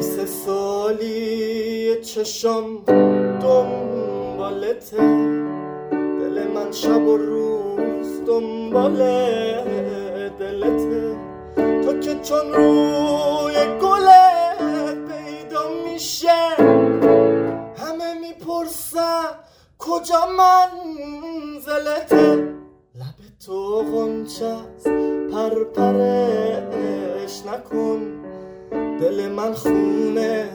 سالی چشم دنبالته، دل من شب و روز دنبال دلته. تو که چون روی گلت پیدا میشه، همه میپرسن کجا منزلته. لب تو غنچه‌ست پرپرش نکن، دل من خونه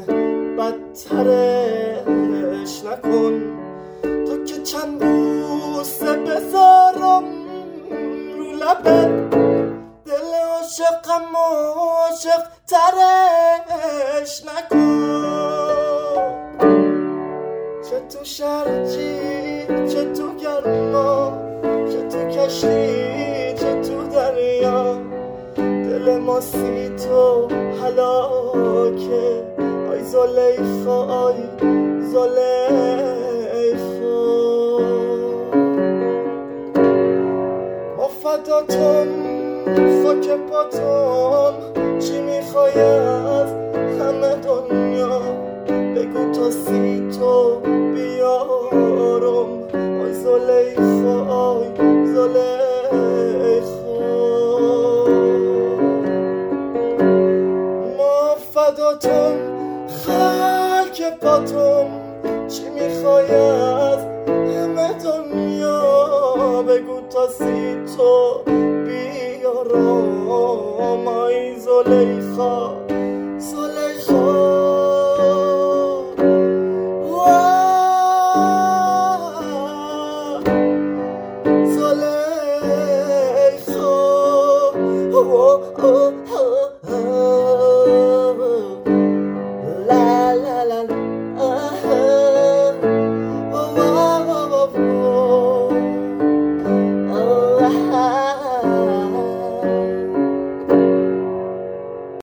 بدترش نکن. تو که چند بوسه بذارم رو لبت، دل عاشقم عاشق ترش نکن. چه تو شرجی چه تو گرما، چه تو کشتی چه تو دریا، دل ما سی تو هلاکه. آی زلیخا آی زلیخا، ما فداتم خاک پاتم. چی میخوای از همه دنیا، بگو تا سی تو بیارم. آی زلیخا آی زلیخا، ما فداتم خاک پاتم. چی میخوای از همه دنیا، بگو تا سی تو بیارم. آی زلیخا